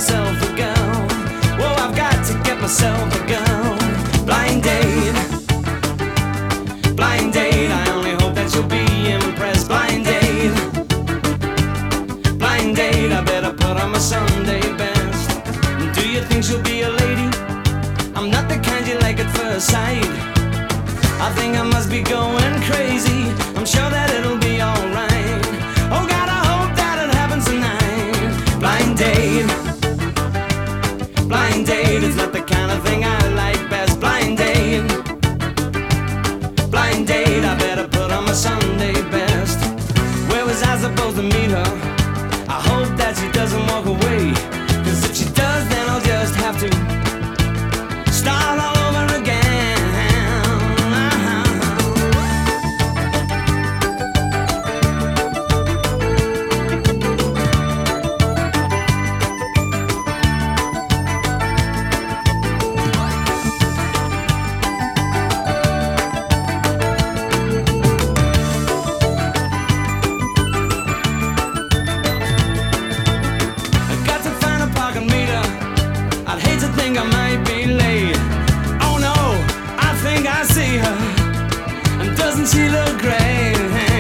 myself a girl. Whoa, I've got to get myself a girl. Blind date, blind date. I only hope that you'll be impressed. Blind date, blind date. I better put on my Sunday best. Do you think she'll be a lady? I'm not the kind you like at first sight. I think I must be going crazy. I'm sure that it'll be alright. Oh God, I hope that it happens tonight. Blind date, blind date. It's not the kind of thing I like best. Blind date, blind date. I better put on my Sunday best. Where was I supposed to meet her? I hope that she doesn't walk away, 'cause if she does, then I'll just have to start all over again. I'd hate to think I might be late. Oh no, I think I see her, and doesn't she look great?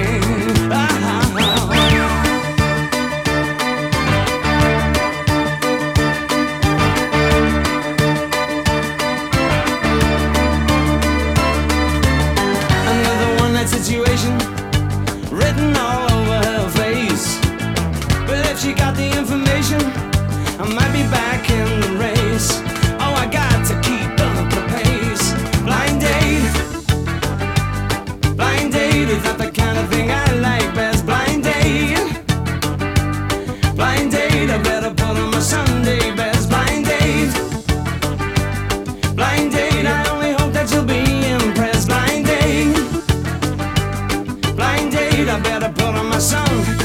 Another one-night situation written all over her face. But if she got the information, I might be back in the race. Oh, I got to keep up the pace. Blind date, blind date. Is not the kind of thing I like best. Blind date, blind date. I better put on my Sunday best. Blind date, blind date. I only hope that you'll be impressed. Blind date, blind date. I better put on my Sunday.